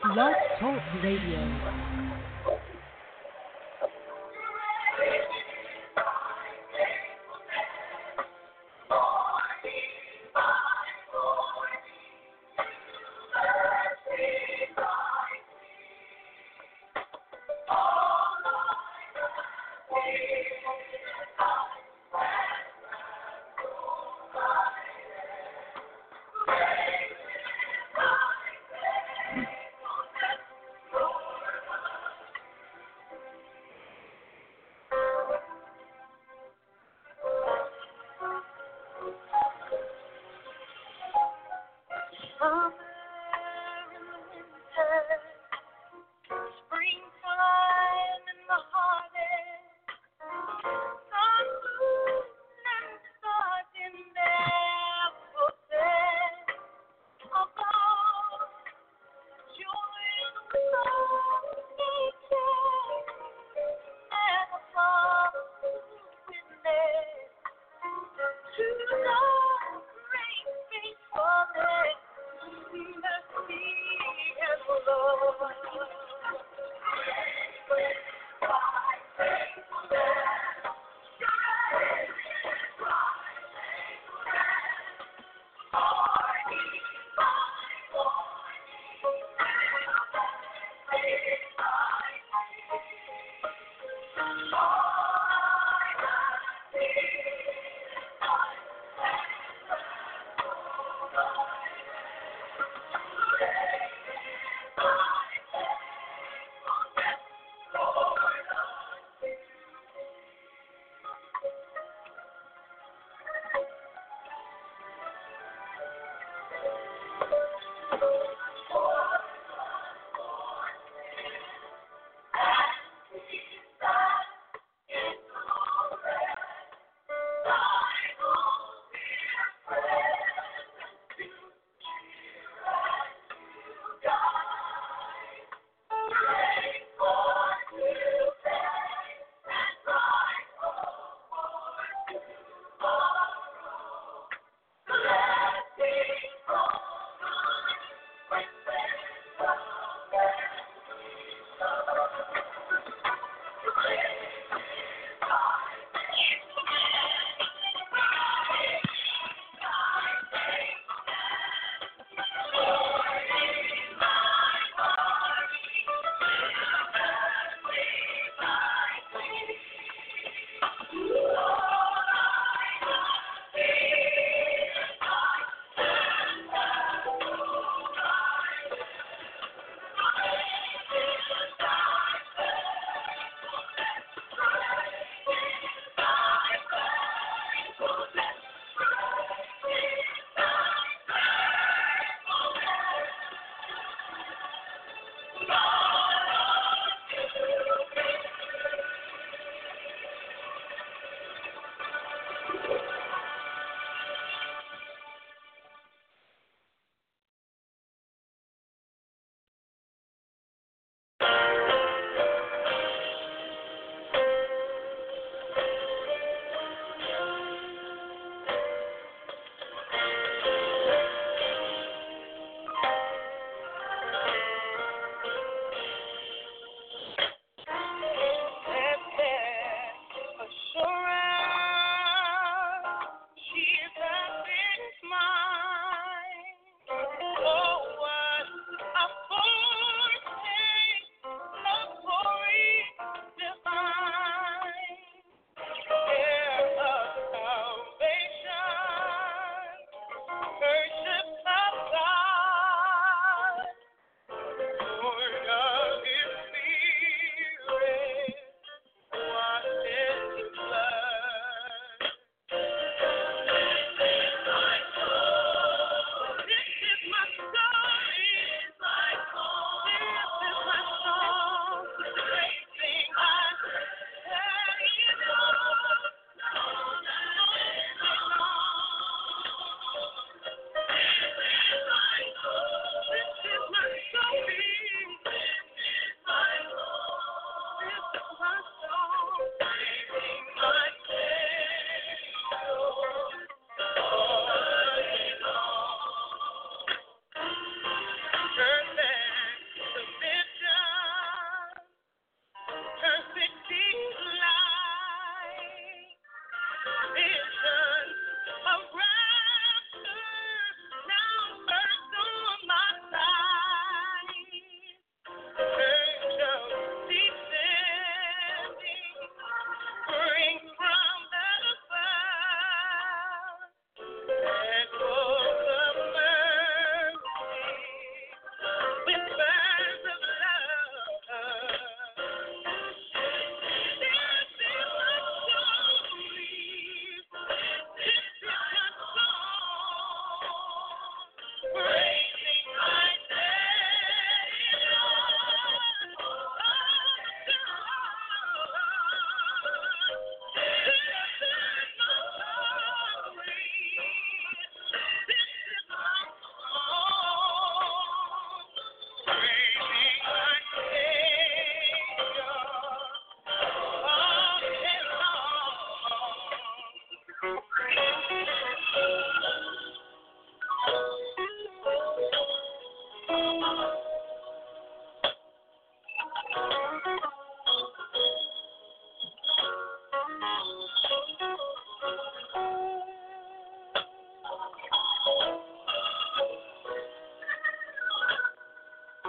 Blog Talk Radio.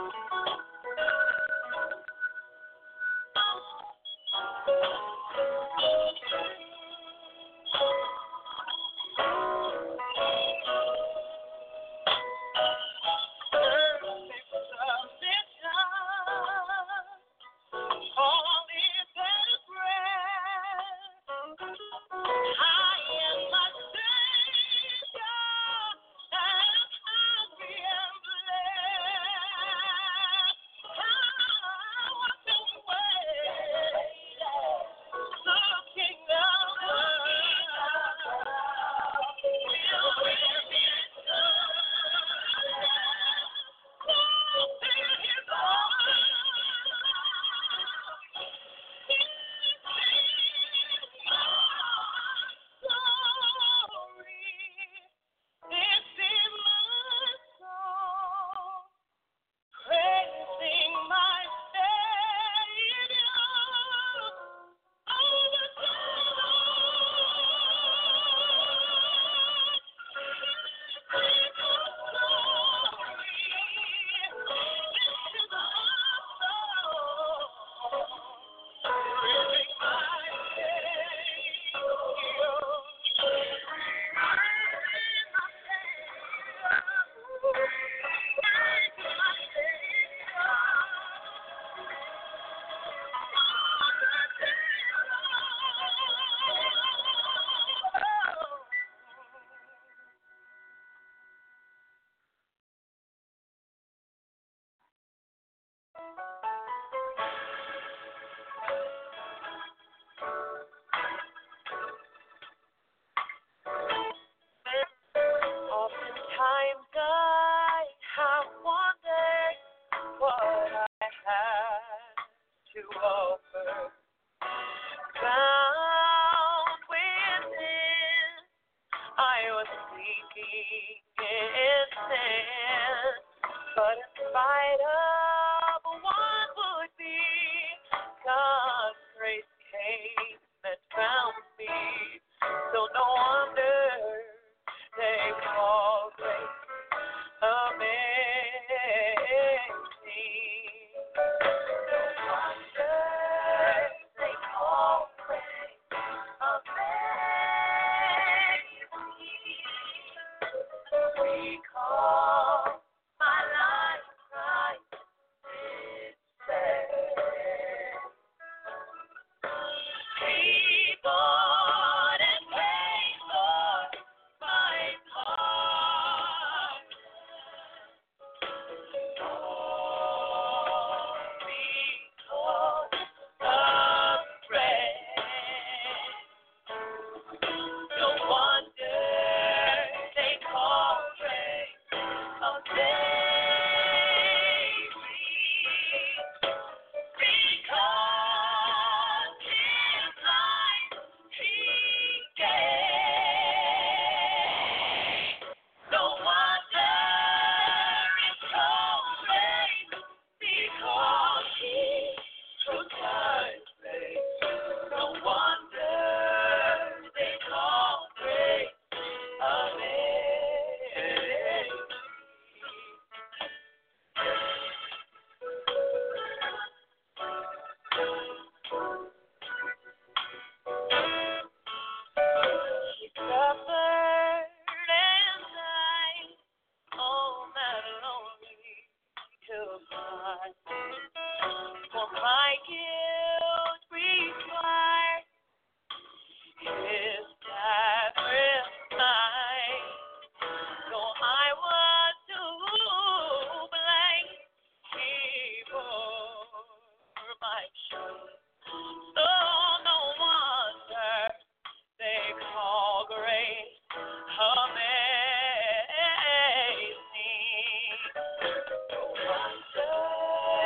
Oftentimes I have wondered what I had to offer. Found within, I was seeking in sin, but in spite of what would be, God's grace came and found me. So no wonder they call grace amazing. No wonder they call grace amazing. Recall my life Christ did save. He bought and paid for my pardon. All because of grace. No wonder they call grace amazing. Because His life He gave. No wonder it's called grace, because He took my place. No wonder they call grace amazing. He suffered and died on that lonely hillside. For my guilt required His sacrifice. Though I was to blame, He bore my shame. So no wonder they call grace amazing. No wonder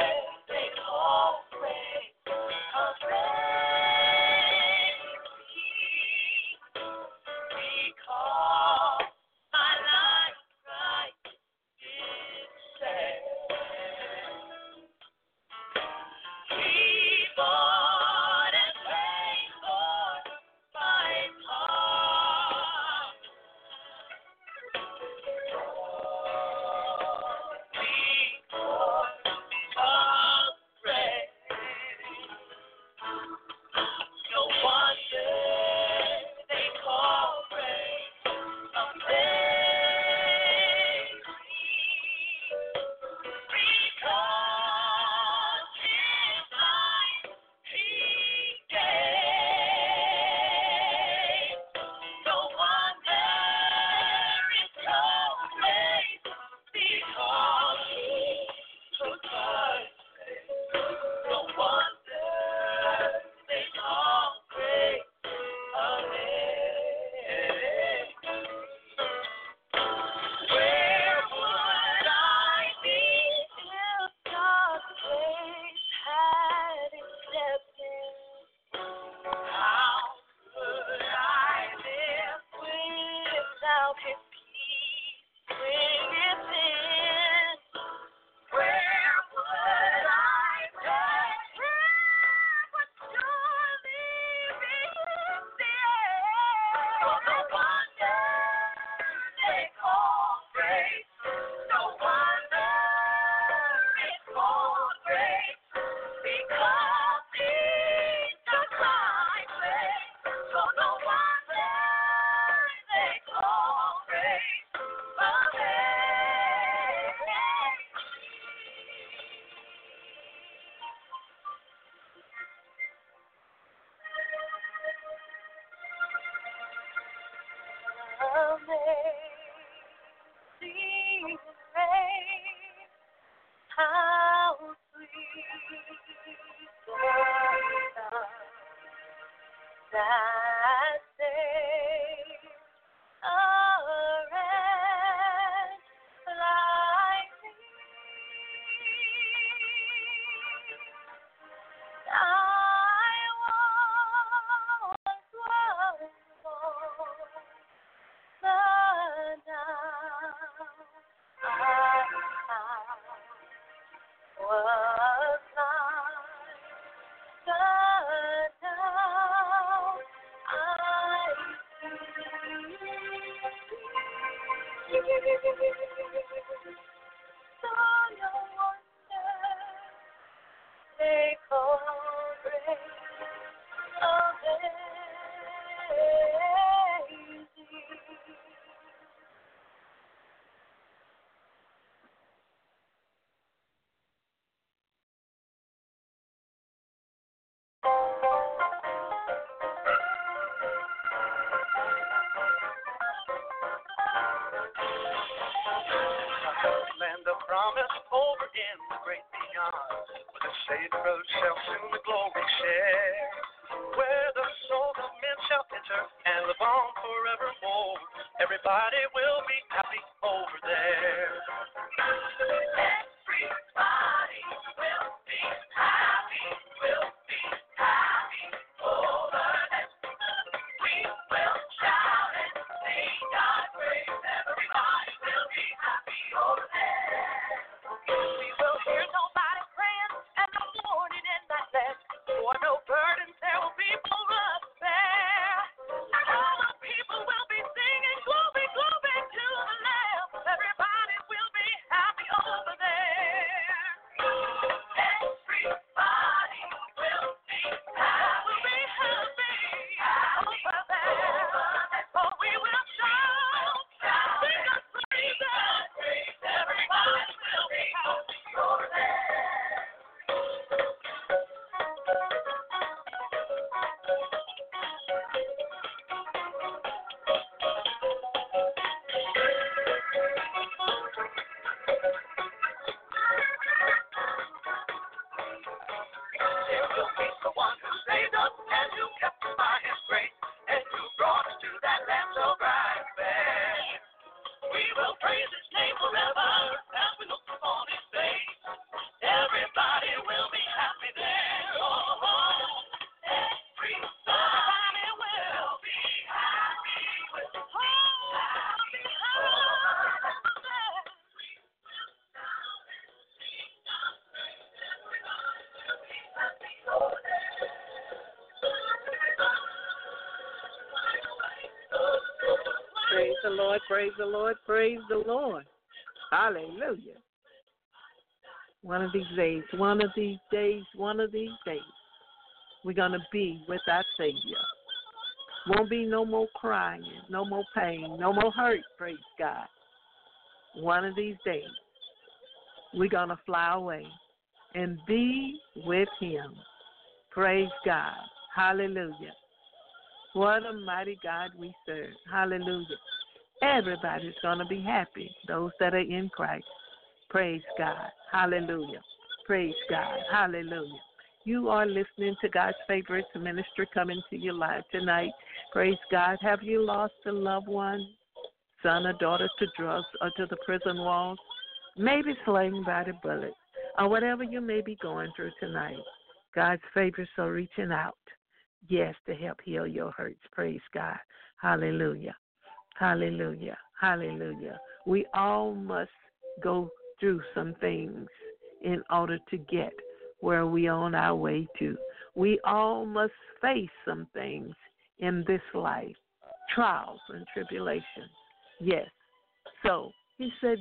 that saves a wretch like me. I once was lost, but now I was blind, but now I see. So no wonder they call grace amazing. Land of promise over in the great beyond, where the shade road shall soon the glory share, where the souls of men shall enter and live on forevermore. Everybody will be happy over there. Everybody will be happy, will be happy over there. We will shout and sing God's praise. Everybody will be happy over there. We will hear nobody praying and no mourning in that land. For no burdens there will be for us there. All the people will be singing glory, glory to the Lamb. Everybody will be happy over there. Everybody will be happy. We'll be happy over there. Oh, we will shout, sing a praise. Everybody will be happy over there. There will be the one who saved us and who kept us by his grace and who brought us to that land so bright and fair. We will praise his name forever as we look upon his face. Everybody will be happy there. Oh, everybody will be happy with the Praise the Lord, praise the Lord, praise the Lord. Hallelujah. One of these days, we're going to be with our Savior. Won't be no more crying, no more pain, no more hurt, praise God. One of these days, we're going to fly away and be with him. Praise God. Hallelujah. What a mighty God we serve. Hallelujah. Everybody's going to be happy, those that are in Christ. Praise God. Hallelujah. Praise God. Hallelujah. You are listening to God's favorite ministry coming to you live tonight. Praise God. Have you lost a loved one, son or daughter to drugs or to the prison walls? Maybe slain by the bullet or whatever you may be going through tonight. God's favorites are reaching out. Yes, to help heal your hurts. Praise God. Hallelujah. Hallelujah. Hallelujah. We all must go through some things in order to get where we on our way to. We all must face some things in this life, trials and tribulations. Yes. So he said,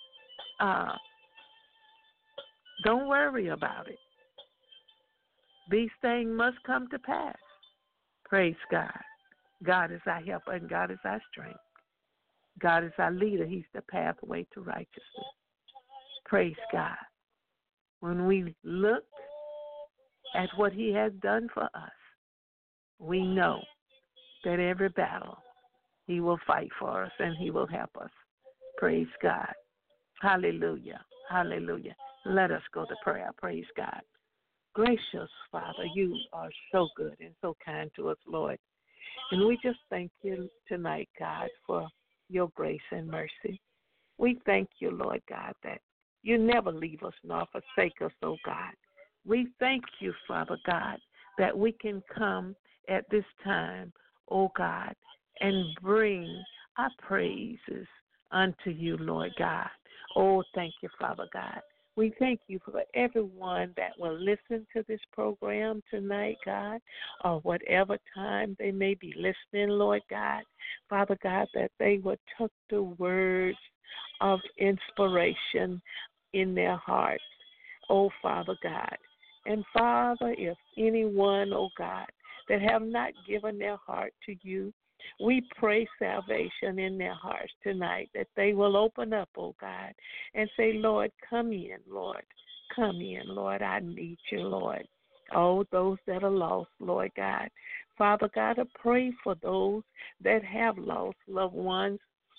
don't worry about it. These things must come to pass. Praise God. God is our helper and God is our strength. God is our leader. He's the pathway to righteousness. Praise God. When we look at what he has done for us, we know that every battle he will fight for us and he will help us. Praise God. Hallelujah. Hallelujah. Let us go to prayer. Praise God. Gracious Father, you are so good and so kind to us, Lord. And we just thank you tonight, God, for your grace and mercy. We thank you, Lord God, that you never leave us nor forsake us, oh God. We thank you, Father God, that we can come at this time, oh God, and bring our praises unto you, Lord God. Oh, thank you, Father God. We thank you for everyone that will listen to this program tonight, God, or whatever time they may be listening, Lord God. Father God, that they will tuck the words of inspiration in their hearts, oh Father God. And Father, if anyone, oh God, that have not given their heart to you, we pray salvation in their hearts tonight, that they will open up, oh God, and say, Lord, come in, Lord. Come in, Lord. I need you, Lord. Oh, those that are lost, Lord God. Father God, I pray for those that have lost loved ones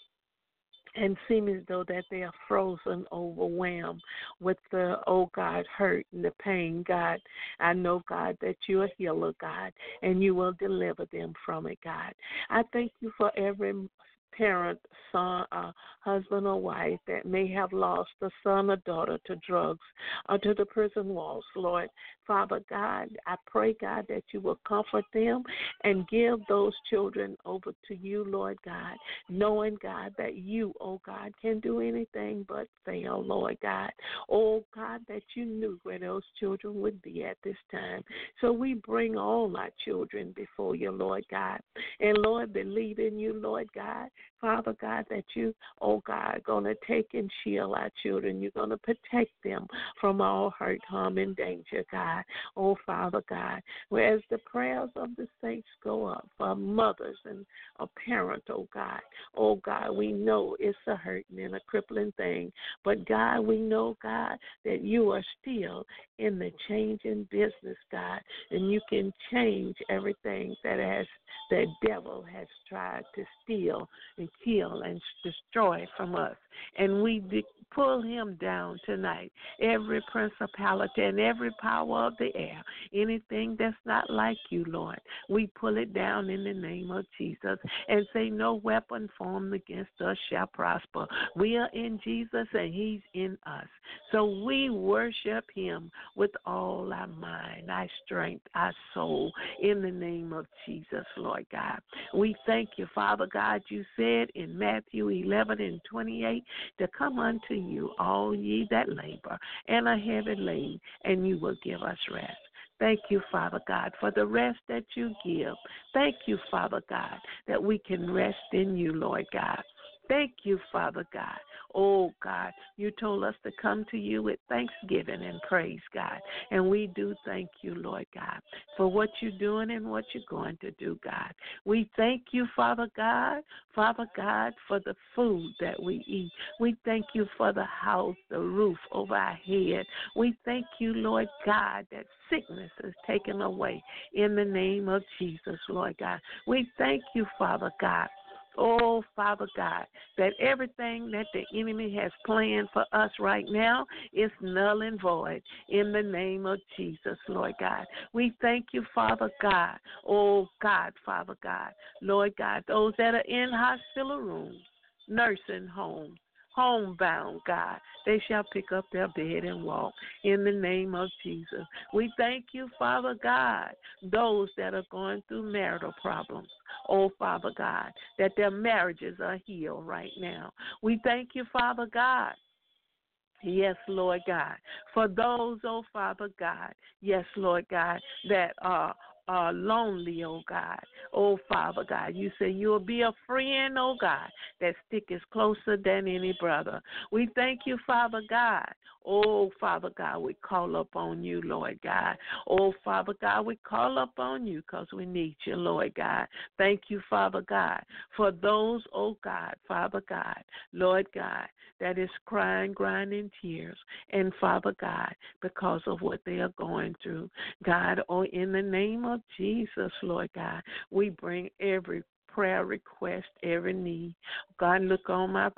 and seem as though that they are frozen, overwhelmed with the, oh God, hurt and the pain, God. I know, God, that you're a healer, God, and you will deliver them from it, God. I thank you for every parent, son, husband or wife that may have lost a son or daughter to drugs or to the prison walls, Lord. Father God, I pray, God, that you will comfort them and give those children over to you, Lord God, knowing, God, that you, oh God, can do anything but fail, Lord God. Oh God, that you knew where those children would be at this time. So we bring all our children before you, Lord God. And Lord, believe in you, Lord God. Father God, that you, oh God, are going to take and shield our children. You're going to protect them from all hurt, harm, and danger, God. Oh, Father God, whereas the prayers of the saints go up for mothers and a parent, oh God, we know it's a hurting and a crippling thing. But God, we know, God, that you are still in the changing business, God, and you can change everything that the devil has tried to steal and kill and destroy from us. And we pull him down tonight, every principality and every power of the air, anything that's not like you, Lord. We pull it down in the name of Jesus and say no weapon formed against us shall prosper. We are in Jesus and he's in us. So we worship him with all our mind, our strength, our soul, in the name of Jesus, Lord God. We thank you, Father God. You said in Matthew 11:28 to come unto you, all ye that labor and are heavy laden, and you will give us rest. Thank you, Father God, for the rest that you give. Thank you, Father God, that we can rest in you, Lord God. Thank you, Father God. Oh, God, you told us to come to you with thanksgiving and praise, God. And we do thank you, Lord God, for what you're doing and what you're going to do, God. We thank you, Father God, for the food that we eat. We thank you for the house, the roof over our head. We thank you, Lord God, that sickness is taken away in the name of Jesus, Lord God. We thank you, Father God. Oh, Father God, that everything that the enemy has planned for us right now is null and void in the name of Jesus, Lord God. We thank you, Father God. Oh, God, Father God. Lord God, those that are in hospital rooms, nursing homes, homebound, God, they shall pick up their bed and walk in the name of Jesus. We thank you, Father God, those that are going through marital problems. Oh, Father God, that their marriages are healed right now. We thank you, Father God. Yes, Lord God. For those, oh, Father God, yes, Lord God, that are lonely, oh God. Oh, Father God, you say you will be a friend, oh God, that stick is closer than any brother. We thank you, Father God. Oh, Father God, we call upon you, Lord God. Oh, Father God, we call upon you because we need you, Lord God. Thank you, Father God, for those, oh God, Father God, Lord God, that is crying, grinding tears, and Father God, because of what they are going through. God, oh, in the name of Jesus, Lord God, we bring every prayer request, every need. God, look on my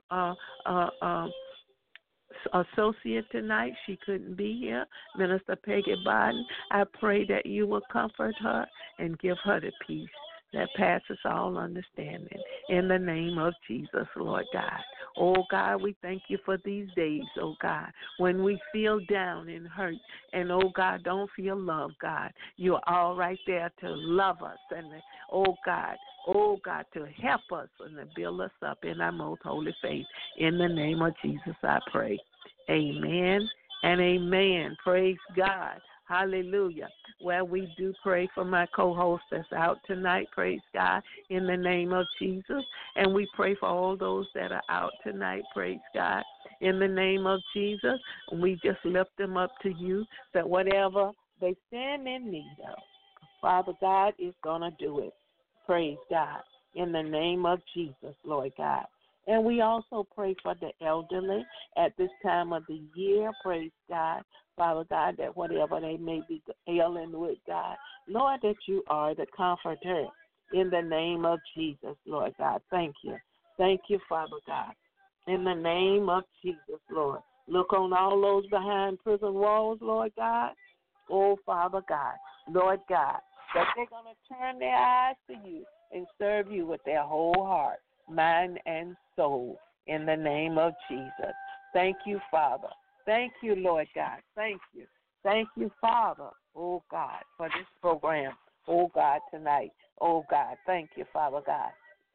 associate tonight. She couldn't be here, Minister Peggy Biden. I pray that you will comfort her and give her the peace that passes all understanding. In the name of Jesus, Lord God. Oh, God, we thank you for these days, oh, God, when we feel down and hurt and, oh, God, don't feel love, God. You're all right there to love us and, oh, God, to help us and to build us up in our most holy faith. In the name of Jesus, I pray. Amen and amen. Praise God. Hallelujah. Well, we do pray for my co-host that's out tonight, praise God, in the name of Jesus. And we pray for all those that are out tonight, praise God, in the name of Jesus. And we just lift them up to you, that whatever they stand in need of, Father God is going to do it, praise God, in the name of Jesus, Lord God. And we also pray for the elderly at this time of the year, praise God, Father God, that whatever they may be ailing with, God, Lord, that you are the comforter in the name of Jesus, Lord God. Thank you. Thank you, Father God, in the name of Jesus, Lord. Look on all those behind prison walls, Lord God. Oh, Father God, Lord God, that they're going to turn their eyes to you and serve you with their whole heart, mind, and soul in the name of Jesus. Thank you, Father. Thank you, Lord God. Thank you. Thank you, Father, oh, God, for this program, oh, God, tonight. Oh, God, thank you, Father God.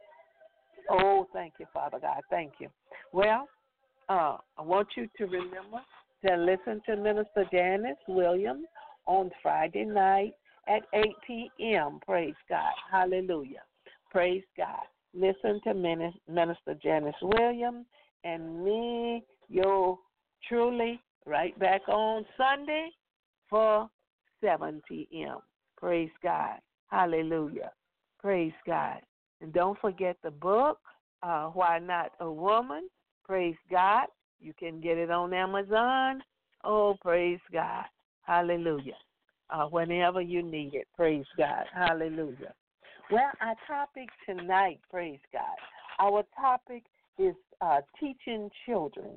Oh, thank you, Father God. Thank you. Well, I want you to remember to listen to Minister Janice Williams on Friday night at 8 p.m. Praise God. Hallelujah. Praise God. Listen to Minister Janice Williams and me, your truly, right back on Sunday for 7 p.m. Praise God. Hallelujah. Praise God. And don't forget the book, Why Not a Woman. Praise God. You can get it on Amazon. Oh, praise God. Hallelujah. Whenever you need it. Praise God. Hallelujah. Well, our topic tonight, praise God, our topic is teaching children,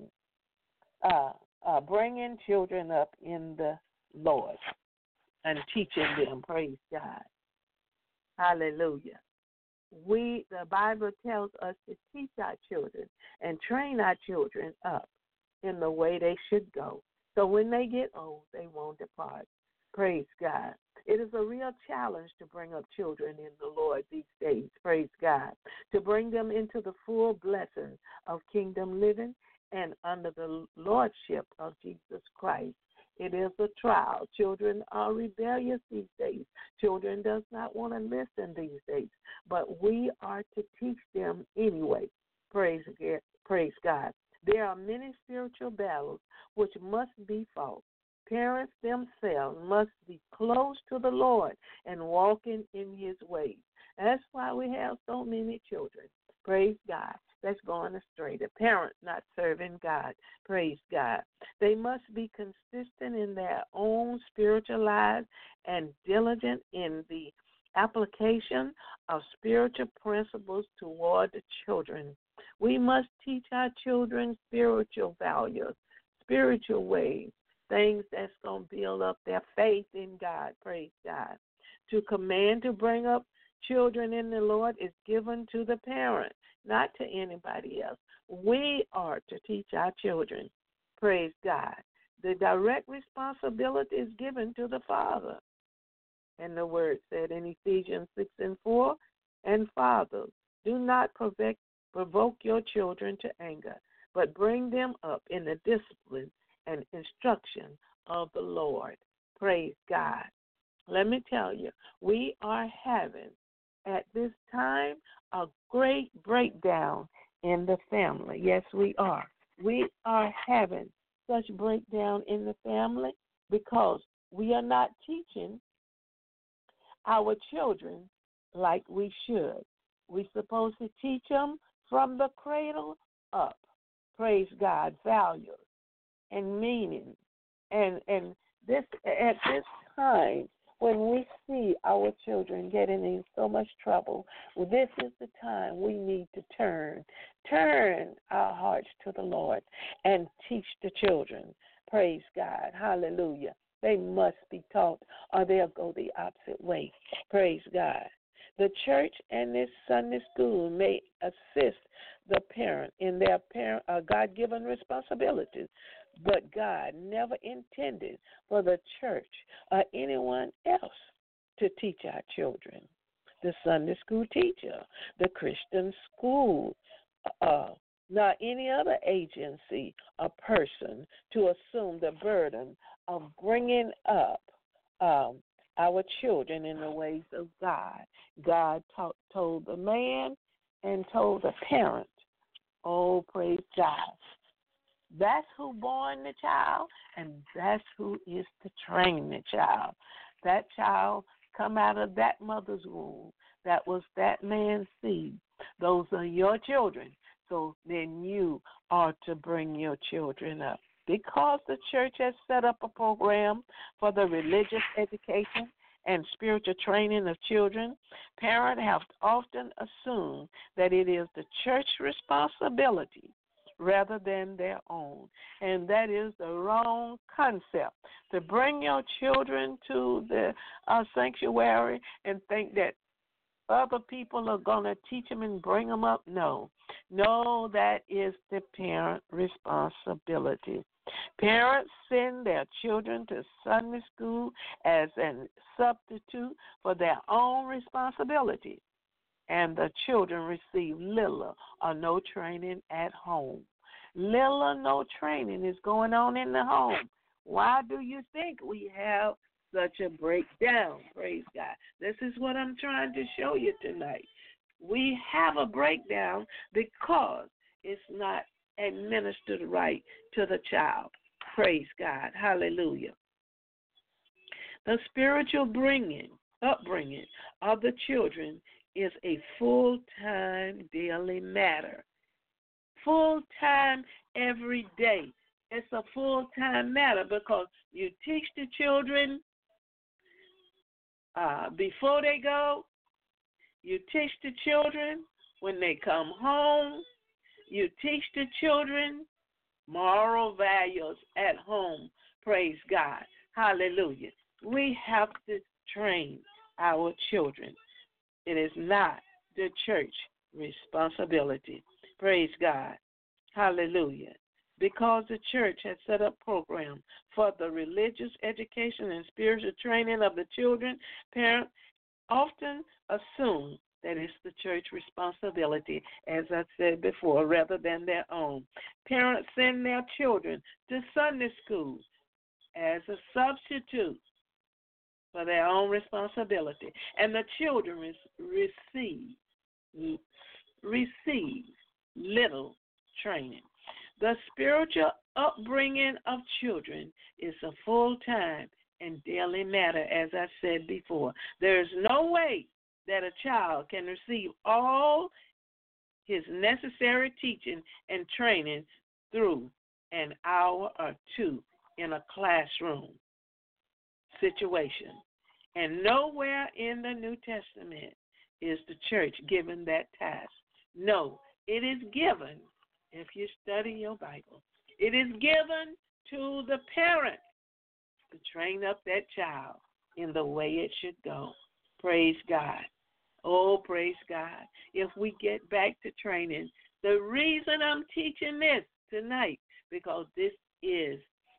bringing children up in the Lord and teaching them, praise God. Hallelujah. The Bible tells us to teach our children and train our children up in the way they should go. So when they get old, they won't depart. Praise God. It is a real challenge to bring up children in the Lord these days, praise God, to bring them into the full blessing of kingdom living and under the lordship of Jesus Christ. It is a trial. Children are rebellious these days. Children does not want to listen these days, but we are to teach them anyway, praise God. There are many spiritual battles which must be fought. Parents themselves must be close to the Lord and walking in his ways. That's why we have so many children, praise God, that's going astray. The parents not serving God, praise God. They must be consistent in their own spiritual lives and diligent in the application of spiritual principles toward the children. We must teach our children spiritual values, spiritual ways, things that's going to build up their faith in God, praise God. To command to bring up children in the Lord is given to the parent, not to anybody else. We are to teach our children, praise God. The direct responsibility is given to the Father. And the word said in Ephesians 6:4, and fathers, do not provoke your children to anger, but bring them up in the discipline and instruction of the Lord. Praise God. Let me tell you, we are having at this time a great breakdown in the family. Yes, we are. We are having such breakdown in the family because we are not teaching our children like we should. We're supposed to teach them from the cradle up. Praise God, values and meaning. And this at this time, when we see our children getting in so much trouble, this is the time we need to turn our hearts to the Lord and teach the children. Praise God. Hallelujah. They must be taught or they'll go the opposite way. Praise God. The church and this Sunday school may assist the parent in their God-given responsibilities, but God never intended for the church or anyone else to teach our children. The Sunday school teacher, the Christian school, not any other agency or person to assume the burden of bringing up our children in the ways of God. God told the man and told the parent, oh, praise God. That's who born the child, and that's who is to train the child. That child come out of that mother's womb. That was that man's seed. Those are your children. So then you are to bring your children up. Because the church has set up a program for the religious education and spiritual training of children, parents have often assumed that it is the church's responsibility rather than their own. And that is the wrong concept, to bring your children to the sanctuary and think that other people are going to teach them and bring them up. No, that is the parent responsibility. Parents send their children to Sunday school as a substitute for their own responsibility, and the children receive little or no training at home. Little or no training is going on in the home. Why do you think we have such a breakdown? Praise God. This is what I'm trying to show you tonight. We have a breakdown because it's not administered right to the child. Praise God. Hallelujah. The spiritual upbringing of the children is a full-time daily matter. Full-time every day. It's a full-time matter because you teach the children before they go. You teach the children when they come home. You teach the children moral values at home. Praise God. Hallelujah. We have to train our children. It is not the church responsibility. Praise God. Hallelujah. Because the church has set up programs for the religious education and spiritual training of the children, parents often assume that it's the church responsibility, as I said before, rather than their own. Parents send their children to Sunday school as a substitute for their own responsibility, and the children receive little training. The spiritual upbringing of children is a full-time and daily matter, as I said before. There is no way that a child can receive all his necessary teaching and training through an hour or two in a classroom situation. And nowhere in the New Testament is the church given that task. No, it is given, if you study your Bible, it is given to the parent to train up that child in the way it should go. Praise God. Oh, praise God. If we get back to training, the reason I'm teaching this tonight, because this is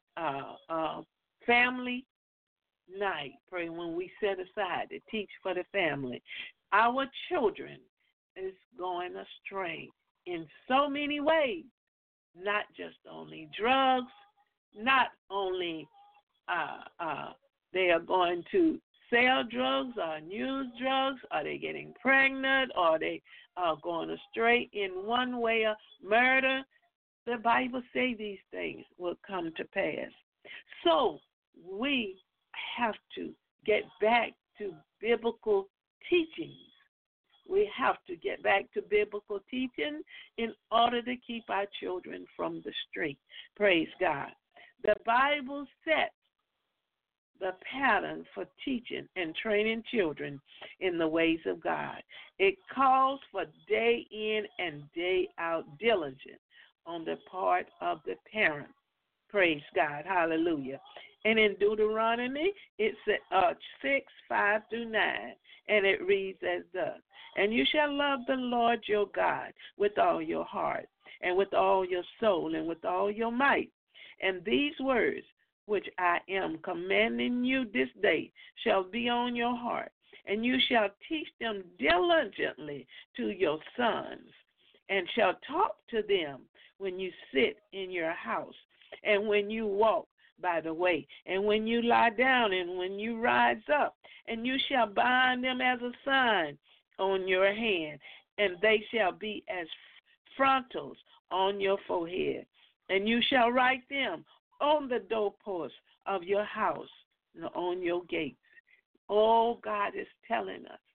family night, pray when we set aside to teach for the family. Our children is going astray in so many ways, not just only drugs, not only they are going to sell drugs or use drugs, are they getting pregnant, or they are going astray in one way or murder. The Bible says these things will come to pass. So we have to get back to biblical teachings. We have to get back to biblical teaching in order to keep our children from the street. Praise God. The Bible sets the pattern for teaching and training children in the ways of God. It calls for day in and day out diligence on the part of the parent. Praise God. Hallelujah. And in Deuteronomy, it's 6, 5 through 9, and it reads as thus. And you shall love the Lord your God with all your heart, and with all your soul, and with all your might. And these words which I am commanding you this day shall be on your heart, and you shall teach them diligently to your sons, and shall talk to them when you sit in your house, and when you walk by the way, and when you lie down, and when you rise up, and you shall bind them as a sign on your hand, and they shall be as frontals on your forehead, and you shall write them on the doorposts of your house and on your gates. Oh, God is telling us,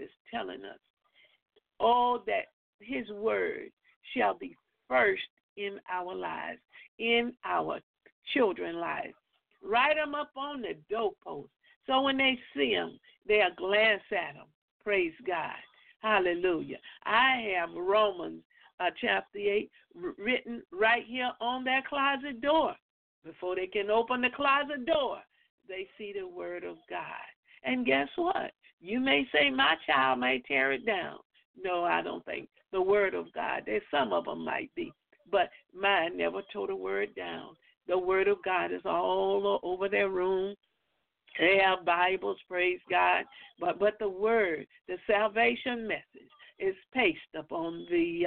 oh, that his word shall be first in our lives, in our children's lives. Write them up on the doorpost, so when they see them, they'll glance at them. Praise God. Hallelujah. I have Romans chapter 8 written right here on that closet door. Before they can open the closet door, they see the word of God. And guess what? You may say, my child may tear it down. No, I don't think. The word of God, there's some of them might be, but mine never tore the word down. The word of God is all over their room. They have Bibles, praise God. But the word, the salvation message, is pasted upon the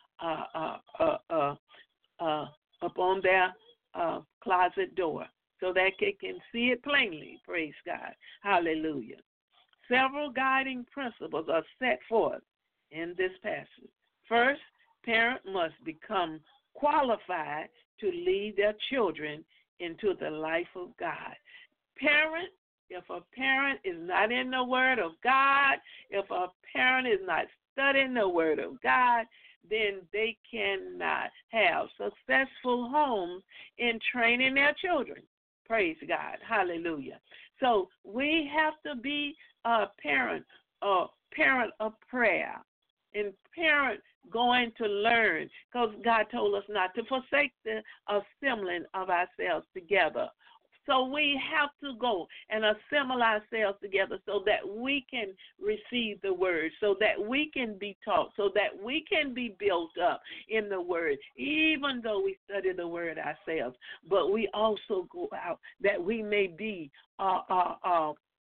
upon their closet door, so that they can see it plainly. Praise God. Hallelujah. Several guiding principles are set forth in this passage. First, parents must become qualified to lead their children into the life of God. If a parent is not in the Word of God, if a parent is not studying the Word of God, then they cannot have successful homes in training their children. Praise God. Hallelujah. So we have to be a parent of prayer, and parent going to learn, because God told us not to forsake the assembling of ourselves together. So we have to go and assemble ourselves together so that we can receive the word, so that we can be taught, so that we can be built up in the word, even though we study the word ourselves. But we also go out that we may be a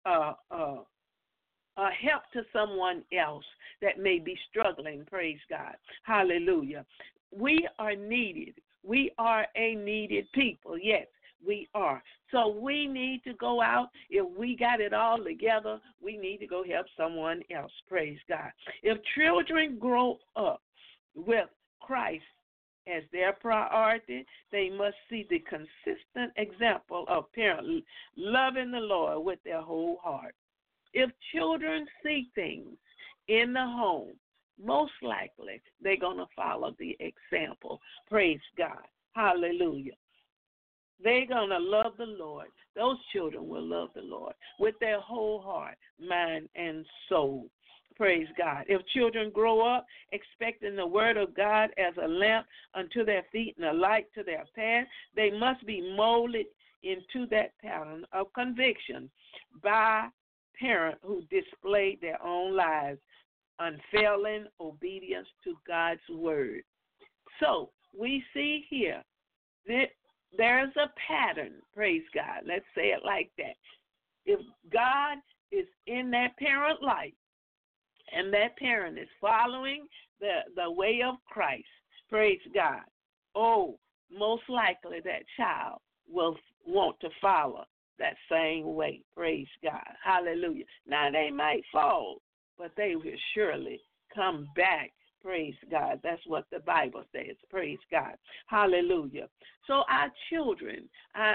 help to someone else that may be struggling. Praise God. Hallelujah. We are needed. We are a needed people. Yes, we are. So we need to go out. If we got it all together, we need to go help someone else. Praise God. If children grow up with Christ as their priority, they must see the consistent example of parents loving the Lord with their whole heart. If children see things in the home, most likely they're going to follow the example. Praise God. Hallelujah. They're going to love the Lord. Those children will love the Lord with their whole heart, mind, and soul. Praise God. If children grow up expecting the word of God as a lamp unto their feet and a light to their path, they must be molded into that pattern of conviction by parents who displayed their own lives, unfailing obedience to God's word. So we see here that there's a pattern, praise God. Let's say it like that. If God is in that parent life and that parent is following the way of Christ, praise God, most likely that child will want to follow that same way. Praise God. Hallelujah. Now, they might fall, but they will surely come back. Praise God. That's what the Bible says. Praise God. Hallelujah. So our children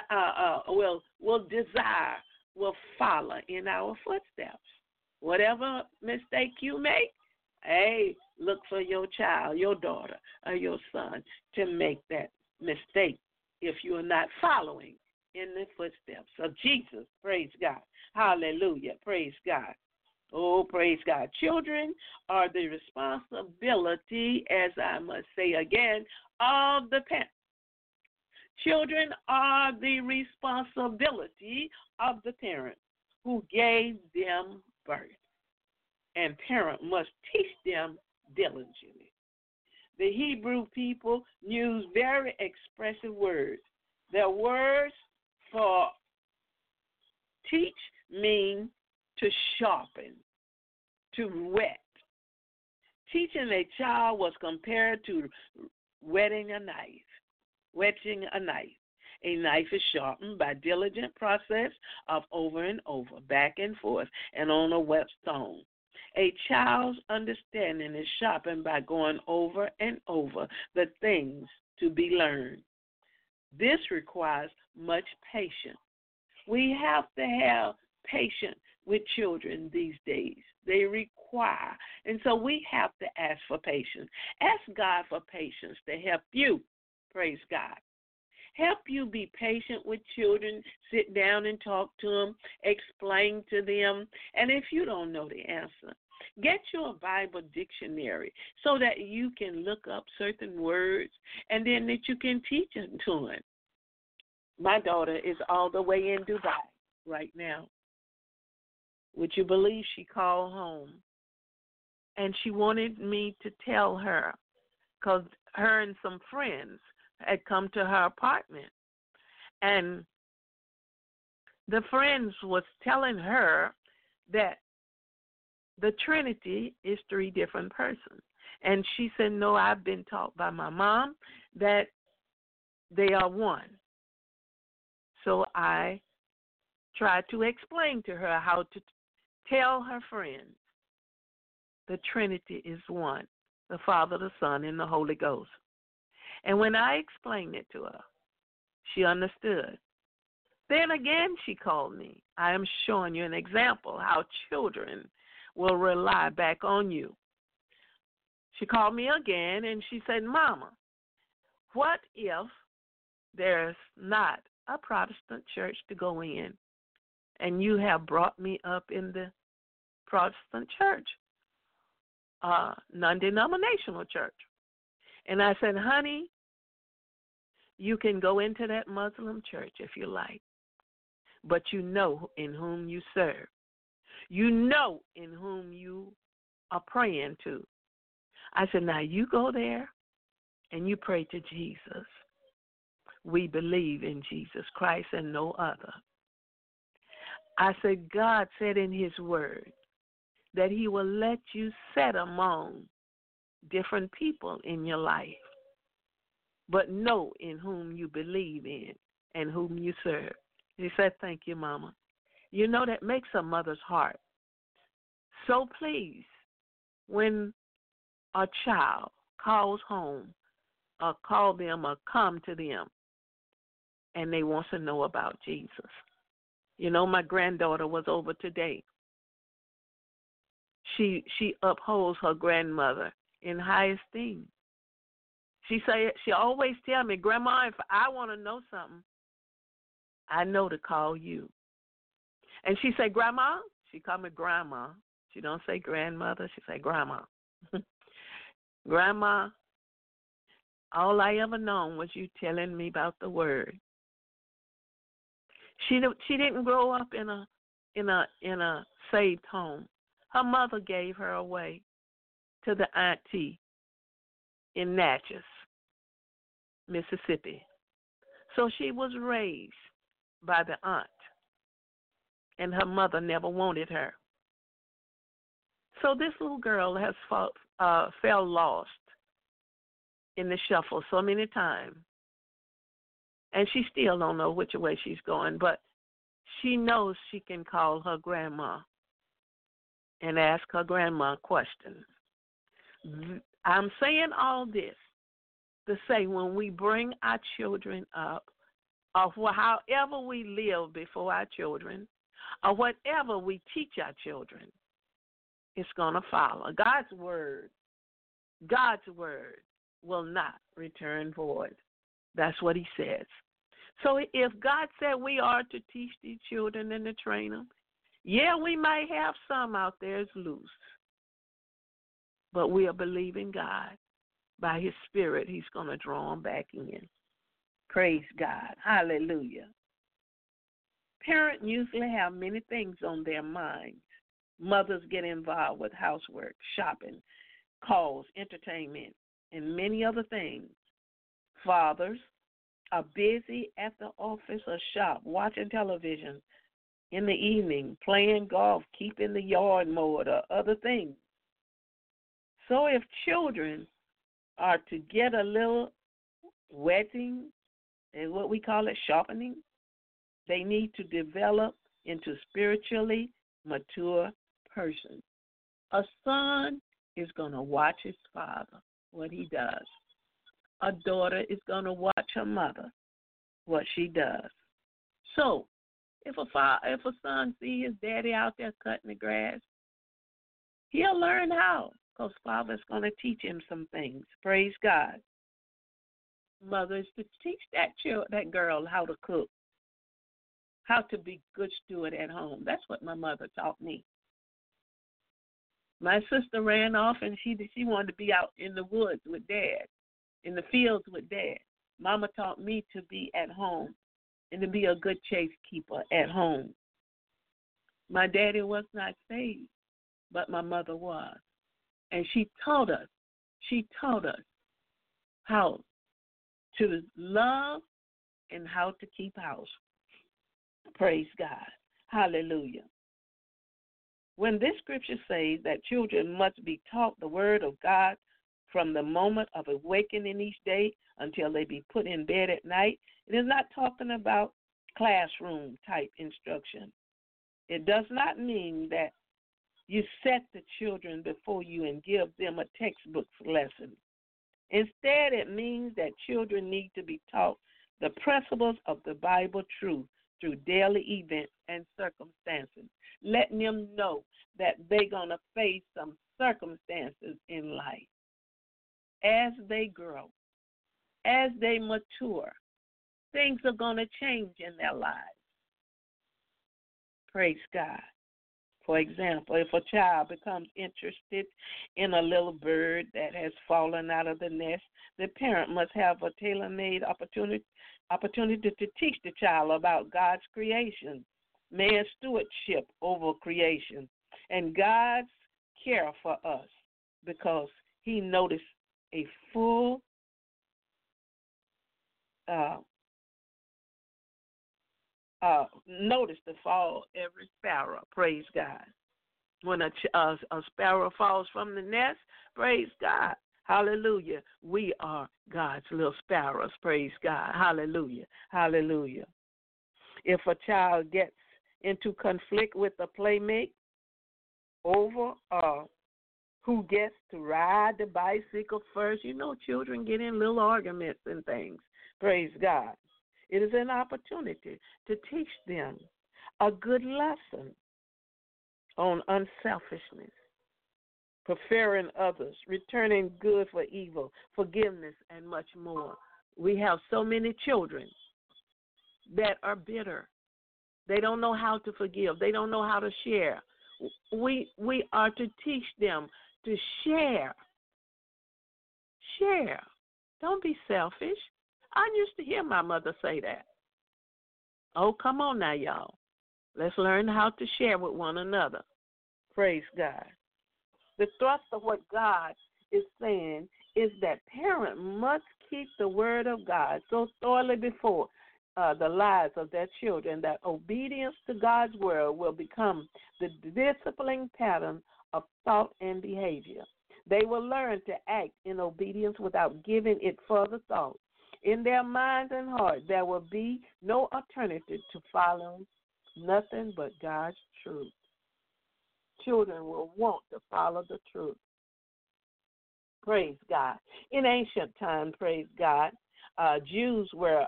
will follow in our footsteps. Whatever mistake you make, hey, look for your child, your daughter, or your son to make that mistake if you are not following in the footsteps of Jesus. Praise God. Hallelujah. Praise God. Oh, praise God. Children are the responsibility, as I must say again, of the parents. Children are the responsibility of the parent who gave them birth, and parent must teach them diligently. The Hebrew people use very expressive words. Their words for teach mean to sharpen, to whet. Teaching a child was compared to whetting a knife. A knife is sharpened by diligent process of over and over, back and forth, and on a whetstone. A child's understanding is sharpened by going over and over the things to be learned. This requires much patience. We have to have patience with children these days. They require, and so we have to ask for patience. Ask God for patience to help you, praise God. Help you be patient with children. Sit down and talk to them, explain to them. And if you don't know the answer, get you a Bible dictionary so that you can look up certain words and then that you can teach them to them. My daughter is all the way in Dubai right now. Would you believe she called home? And she wanted me to tell her, because her and some friends had come to her apartment. And the friends was telling her that the Trinity is three different persons. And she said, no, I've been taught by my mom that they are one. So I tried to explain to her how to tell her friends the Trinity is one, the Father, the Son, and the Holy Ghost. And when I explained it to her, she understood. Then again she called me. I am showing you an example how children will rely back on you. She called me again and she said, Mama, what if there's not a Protestant church to go in and you have brought me up in the Protestant church, non-denominational church? And I said, honey, you can go into that Muslim church if you like, but you know in whom you serve. You know in whom you are praying to. I said, now you go there and you pray to Jesus. We believe in Jesus Christ and no other. I said, God said in his word that he will let you sit among different people in your life, but know in whom you believe in and whom you serve. He said, thank you, Mama. You know, that makes a mother's heart so pleased when a child calls home or call them or come to them and they want to know about Jesus. You know, my granddaughter was over today. She upholds her grandmother in high esteem. She always tell me, Grandma, if I want to know something, I know to call you. And she say, Grandma, she call me Grandma. She don't say grandmother, she say Grandma. Grandma, all I ever known was you telling me about the word. She didn't grow up in a saved home. Her mother gave her away to the auntie in Natchez, Mississippi. So she was raised by the aunt, and her mother never wanted her. So this little girl has fell lost in the shuffle so many times, and she still don't know which way she's going, but she knows she can call her grandma and ask her grandma questions. I'm saying all this to say when we bring our children up, or however we live before our children, or whatever we teach our children, it's going to follow. God's word will not return void. That's what he says. So if God said we are to teach these children and to train them, yeah, we might have some out there is loose, but we are believing God. By his spirit, he's going to draw them back in. Praise God. Hallelujah. Parents usually have many things on their minds. Mothers get involved with housework, shopping, calls, entertainment, and many other things. Fathers are busy at the office or shop, watching television in the evening, playing golf, keeping the yard mowed, or other things. So if children are to get a little wetting, and what we call it sharpening, they need to develop into spiritually mature persons. A son is going to watch his father, what he does. A daughter is going to watch her mother, what she does. So, if a son sees his daddy out there cutting the grass, he'll learn how, because father's going to teach him some things. Praise God. Mother is to teach that girl how to cook, how to be good steward at home. That's what my mother taught me. My sister ran off and she wanted to be out in the woods with Dad, in the fields with Dad. Mama taught me to be at home and to be a good chase keeper at home. My daddy was not saved, but my mother was. And she taught us how to love and how to keep house. Praise God. Hallelujah. When this scripture says that children must be taught the word of God from the moment of awakening each day until they be put in bed at night, it is not talking about classroom type instruction. It does not mean that you set the children before you and give them a textbook lesson. Instead, it means that children need to be taught the principles of the Bible truth through daily events and circumstances, letting them know that they're going to face some circumstances in life. As they grow, as they mature, things are going to change in their lives. Praise God. For example, if a child becomes interested in a little bird that has fallen out of the nest, the parent must have a tailor-made opportunity to teach the child about God's creation, man's stewardship over creation, and God's care for us, because he noticed a full notice the fall every sparrow. Praise God. When a sparrow falls from the nest, praise God. Hallelujah. We are God's little sparrows. Praise God. Hallelujah. Hallelujah. If a child gets into conflict with a playmate over who gets to ride the bicycle first, you know, children get in little arguments and things. Praise God. It is an opportunity to teach them a good lesson on unselfishness, preferring others, returning good for evil, forgiveness, and much more. We have so many children that are bitter. They don't know how to forgive. They don't know how to share. We are to teach them to share. Share. Don't be selfish. I used to hear my mother say that. Oh, come on now, y'all. Let's learn how to share with one another. Praise God. The thrust of what God is saying is that parents must keep the word of God so thoroughly before the lives of their children that obedience to God's word will become the disciplining pattern of thought and behavior. They will learn to act in obedience without giving it further thought. In their minds and hearts, there will be no alternative to following nothing but God's truth. Children will want to follow the truth. Praise God. In ancient times, praise God, Jews were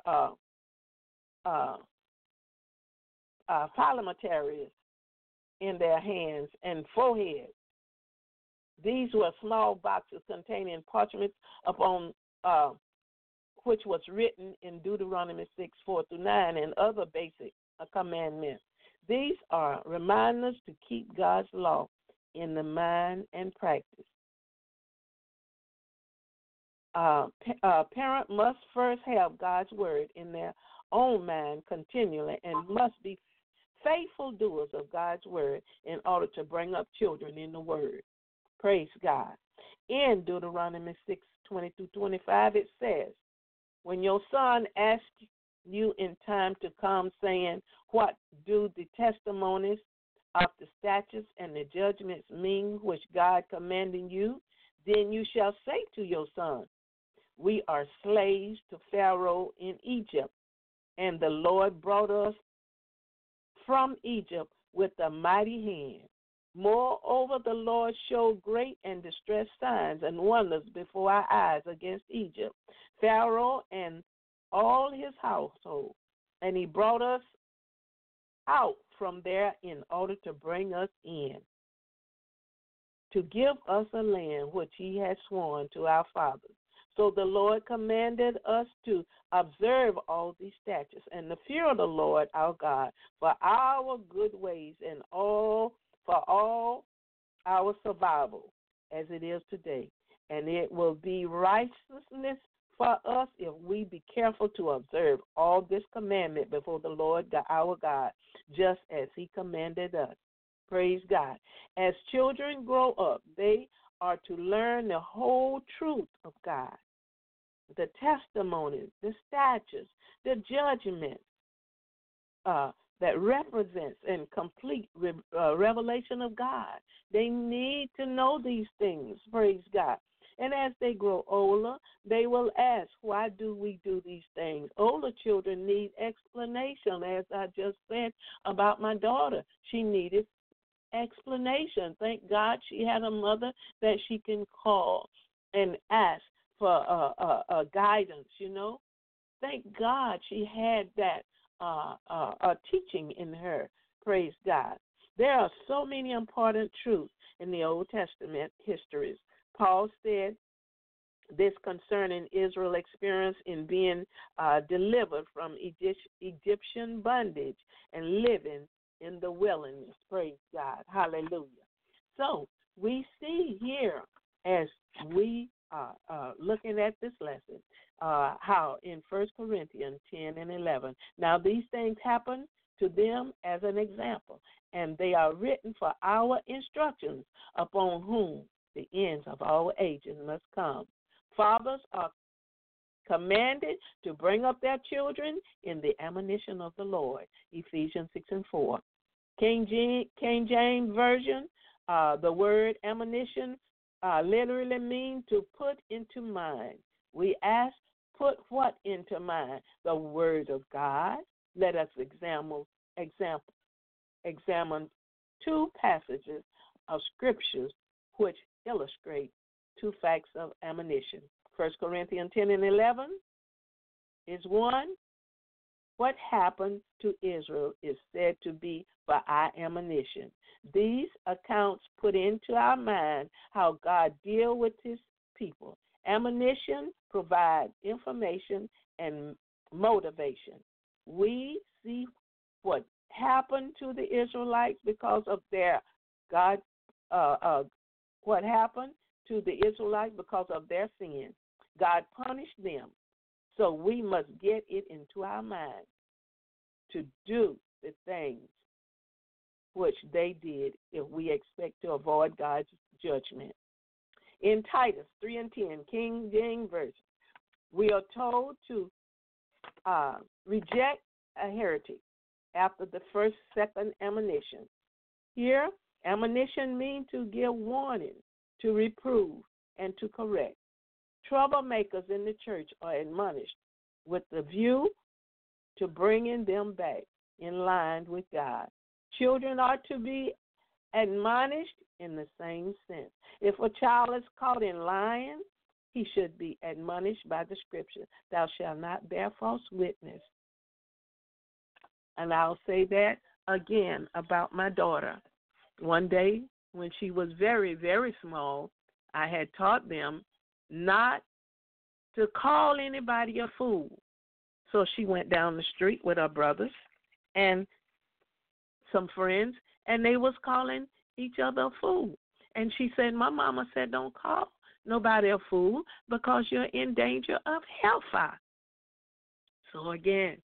parliamentaries in their hands and foreheads. These were small boxes containing parchments upon which was written in Deuteronomy 6:4-9 and other basic commandments. These are reminders to keep God's law in the mind and practice. Parent must first have God's word in their own mind continually and must be faithful doers of God's word in order to bring up children in the word. Praise God. In Deuteronomy 6:20-25, it says, when your son asks you in time to come, saying, what do the testimonies of the statutes and the judgments mean which God commanded you? Then you shall say to your son, we are slaves to Pharaoh in Egypt, and the Lord brought us from Egypt with a mighty hand. Moreover, the Lord showed great and distressed signs and wonders before our eyes against Egypt, Pharaoh and all his household, and he brought us out from there in order to bring us in, to give us a land which he had sworn to our fathers. So the Lord commanded us to observe all these statutes and the fear of the Lord our God for our good ways and for all our survival as it is today. And it will be righteousness for us if we be careful to observe all this commandment before the Lord our God, just as he commanded us. Praise God. As children grow up, they are to learn the whole truth of God, the testimonies, the statutes, the judgments that represents and complete revelation of God. They need to know these things, praise God. And as they grow older, they will ask, why do we do these things? Older children need explanation, as I just said about my daughter. She needed explanation. Thank God she had a mother that she can call and ask for guidance, you know. Thank God she had that teaching in her, praise God. There are so many important truths in the Old Testament histories. Paul said this concerning Israel's experience in being delivered from Egyptian bondage and living in the wilderness. Praise God. Hallelujah. So we see here as we are looking at this lesson how in 1 Corinthians 10 and 11, now these things happen to them as an example, and they are written for our instructions, upon whom the ends of all ages must come. Fathers are commanded to bring up their children in the admonition of the Lord, Ephesians 6:4. King James Version, the word admonition literally means to put into mind. We ask, put what into mind? The word of God. Let us examine two passages of scriptures which illustrate two facts of admonition. 1 Corinthians 10 and 11 is one. What happened to Israel is said to be for our admonition. These accounts put into our mind how God deals with his people. Admonition provides information and motivation. We see what happened to the Israelites because of their what happened to the Israelites because of their sin. God punished them. So we must get it into our mind to do the things which they did if we expect to avoid God's judgment. In Titus 3 and 10, King James Version, we are told to reject a heretic after the second admonition. Here, admonition means to give warning, to reprove, and to correct. Troublemakers in the church are admonished with the view to bringing them back in line with God. Children are to be admonished in the same sense. If a child is caught in lying, he should be admonished by the scripture, thou shalt not bear false witness. And I'll say that again about my daughter. One day when she was very, very small, I had taught them not to call anybody a fool. So she went down the street with her brothers and some friends, and they was calling each other a fool. And she said, my mama said don't call nobody a fool because you're in danger of hellfire. So again,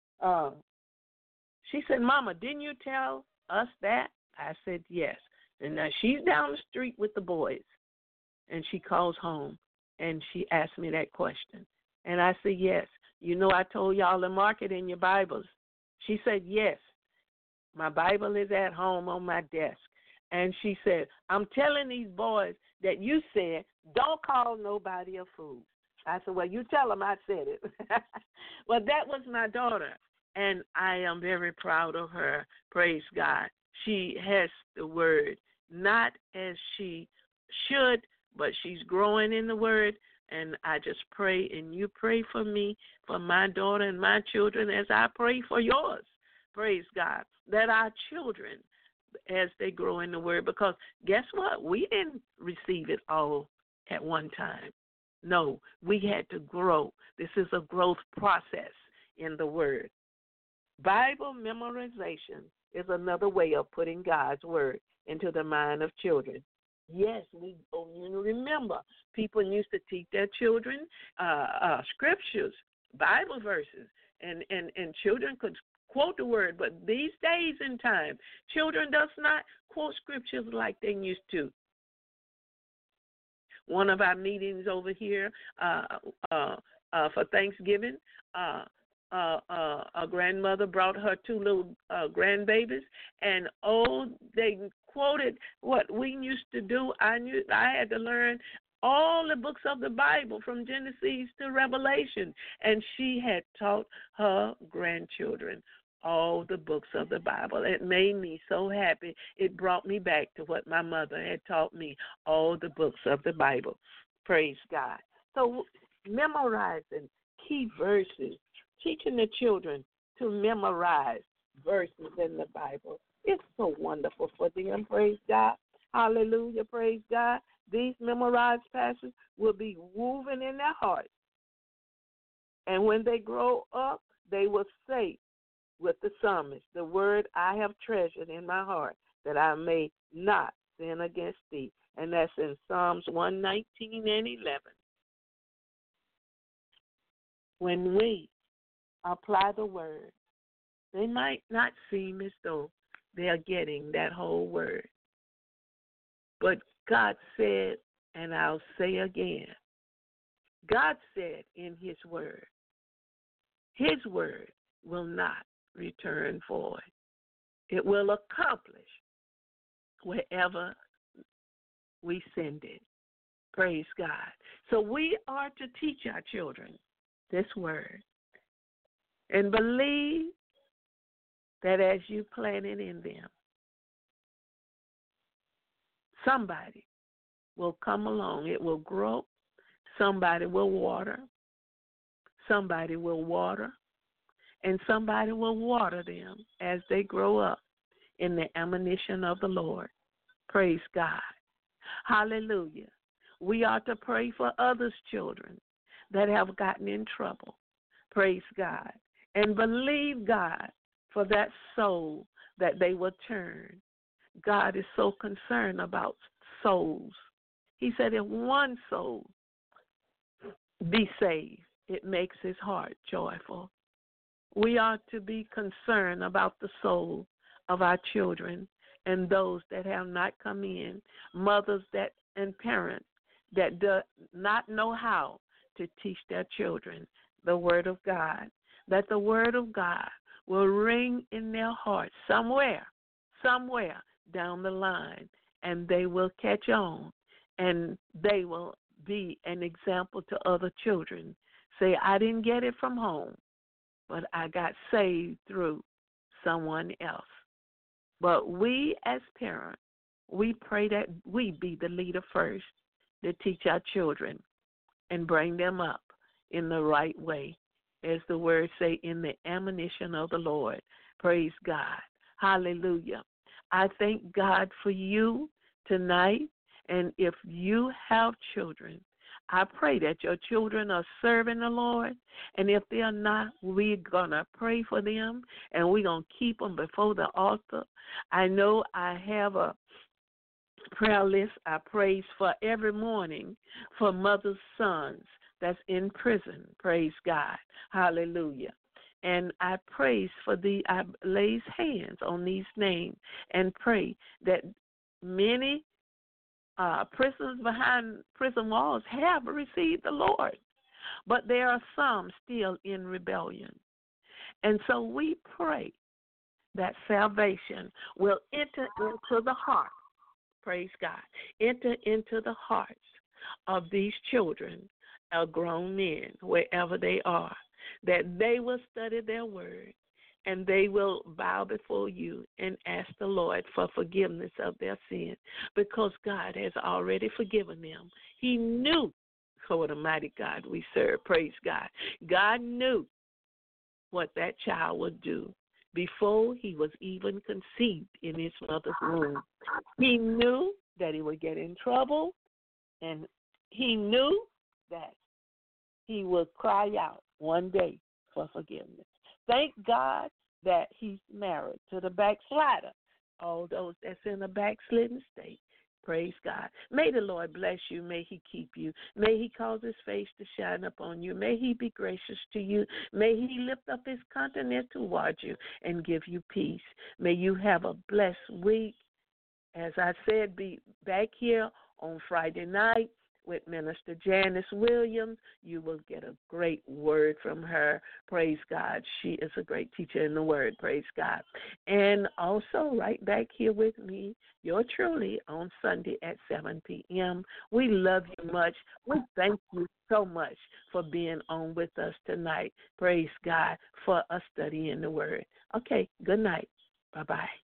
she said, Mama, didn't you tell us that? I said, yes. And now she's down the street with the boys, and she calls home, and she asked me that question. And I said, yes. You know I told y'all to mark it in your Bibles. She said, yes. My Bible is at home on my desk. And she said, I'm telling these boys that you said, don't call nobody a fool. I said, well, you tell them I said it. Well, that was my daughter, and I am very proud of her. Praise God. She has the word, not as she should, but she's growing in the word. And I just pray, and you pray for me, for my daughter and my children, as I pray for yours. Praise God. That our children, as they grow in the word, because guess what? We didn't receive it all at one time. No, we had to grow. This is a growth process in the word. Bible memorization is another way of putting God's word into the mind of children. Yes, you remember, people used to teach their children scriptures, Bible verses, and children could quote the word. But these days and time, children does not quote scriptures like they used to. One of our meetings over here for Thanksgiving, a grandmother brought her two little grandbabies, and they quoted what we used to do. I had to learn all the books of the Bible from Genesis to Revelation, and she had taught her grandchildren all the books of the Bible. It made me so happy. It brought me back to what my mother had taught me, all the books of the Bible. Praise God. So memorizing key verses, teaching the children to memorize verses in the Bible. It's so wonderful for them. Praise God. Hallelujah. Praise God. These memorized passages will be woven in their hearts. And when they grow up, they will say with the psalmist, the word I have treasured in my heart, that I may not sin against thee. And that's in Psalms 119 and 11. When we apply the word, they might not seem as though they are getting that whole word. But God said, and I'll say again, God said in his word will not return void. It will accomplish wherever we send it. Praise God. So we are to teach our children this word and believe that as you plant it in them, somebody will come along. It will grow. Somebody will water. Somebody will water. And somebody will water them as they grow up in the admonition of the Lord. Praise God. Hallelujah. We are to pray for others' children that have gotten in trouble. Praise God. And believe God for that soul that they will turn. God is so concerned about souls. He said if one soul be saved, it makes his heart joyful. We are to be concerned about the soul of our children and those that have not come in, mothers and parents that do not know how to teach their children the word of God, that the word of God will ring in their hearts somewhere down the line, and they will catch on, and they will be an example to other children. Say, I didn't get it from home, but I got saved through someone else. But we as parents, we pray that we be the leader first to teach our children and bring them up in the right way, as the words say, in the admonition of the Lord. Praise God. Hallelujah. I thank God for you tonight, and if you have children, I pray that your children are serving the Lord, and if they are not, we're going to pray for them, and we're going to keep them before the altar. I know I have a prayer list, I praise for every morning for mother's sons that's in prison. Praise God. Hallelujah. And I praise for I lays hands on these names and pray that many prisoners behind prison walls have received the Lord, but there are some still in rebellion. And so we pray that salvation will enter into the heart. Praise God. Enter into the hearts of these children, grown men, wherever they are, that they will study their word and they will bow before you and ask the Lord for forgiveness of their sin, because God has already forgiven them. He knew what a mighty God we serve. Praise God. God knew what that child would do before he was even conceived in his mother's womb. He knew that he would get in trouble, and he knew that he would cry out one day for forgiveness. Thank God that he's married to the backslider, all those that's in a backslidden state. Praise God. May the Lord bless you. May he keep you. May he cause his face to shine upon you. May he be gracious to you. May he lift up his countenance towards you and give you peace. May you have a blessed week. As I said, be back here on Friday night with Minister Janice Williams. You will get a great word from her. Praise God. She is a great teacher in the word. Praise God. And also right back here with me, yours truly, on Sunday at 7 p.m. We love you much. We thank you so much for being on with us tonight. Praise God for us studying the word. Okay, good night. Bye-bye.